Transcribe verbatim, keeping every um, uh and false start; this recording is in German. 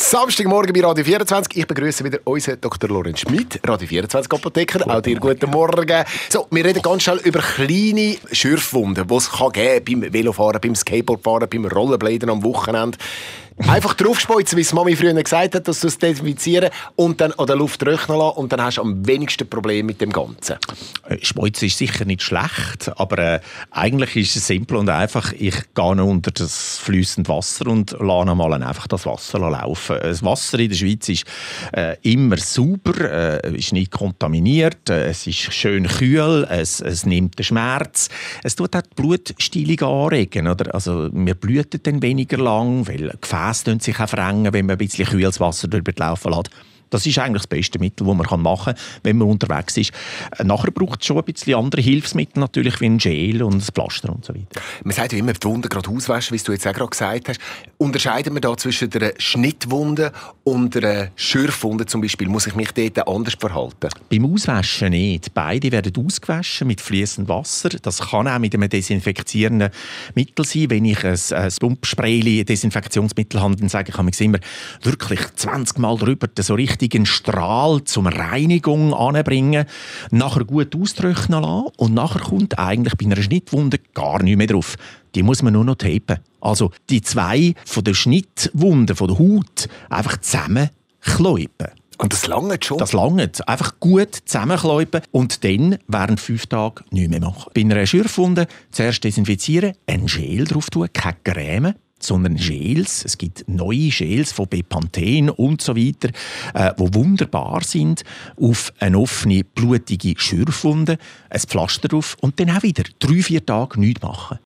Samstagmorgen bei Radio vierundzwanzig. Ich begrüße wieder unseren Doktor Lorenz Schmid, Radio vierundzwanzig Apotheker. Auch dir guten Morgen. So, wir reden ganz schnell über kleine Schürfwunden, die es kann geben beim Velofahren, beim Skateboardfahren, beim Rollerbladen am Wochenende. Einfach draufspeuzen, wie es Mami früher gesagt hat, dass du es desinfizieren und dann an der Luft trocknen lassen und dann hast du am wenigsten Problem mit dem Ganzen. Speuzen ist sicher nicht schlecht, aber äh, eigentlich ist es simpel und einfach. Ich gehe unter das fließende Wasser und lasse mal einfach das Wasser laufen. Das Wasser in der Schweiz ist äh, immer sauber, äh, ist nicht kontaminiert, äh, es ist schön kühl, es, es nimmt den Schmerz. Es tut auch die Blutstillung anregen. Oder? Also, wir blüten dann weniger lang, weil Gefäße sich auch verengen, wenn man ein bisschen kühles Wasser drüber laufen lässt. Das ist eigentlich das beste Mittel, das man machen kann, wenn man unterwegs ist. Nachher braucht es schon ein bisschen andere Hilfsmittel, natürlich wie ein Gel und ein Pflaster und so weiter. Man sagt ja immer, die Wunde gerade auswaschen, wie du jetzt auch gerade gesagt hast. Unterscheiden wir da zwischen einer Schnittwunde und einer Schürfwunde zum Beispiel? Muss ich mich dort anders verhalten? Beim Auswaschen nicht. Beide werden ausgewaschen mit fließendem Wasser. Das kann auch mit einem desinfizierenden Mittel sein. Wenn ich ein, ein Pumpspray, Desinfektionsmittel habe, dann sage ich immer wirklich zwanzig Mal drüber, so richtig einen Strahl zum Reinigung anbringen, nachher gut austrocknen lassen und nachher kommt eigentlich bei einer Schnittwunde gar nichts mehr drauf. Die muss man nur noch tapen. Also die zwei von der Schnittwunde, von der Haut, einfach zusammenkläupen. Und das langt schon? Das langt. Einfach gut zusammenkläupen und dann während fünf Tagen nichts mehr machen. Bei einer Schürfwunde zuerst desinfizieren, ein Gel drauf tun, keine Creme, sondern Gels. Es gibt neue Gels von Bepanthen und so weiter, äh, die wunderbar sind, auf eine offene, blutige Schürfwunde, ein Pflaster drauf und dann auch wieder drei, vier Tage nichts machen.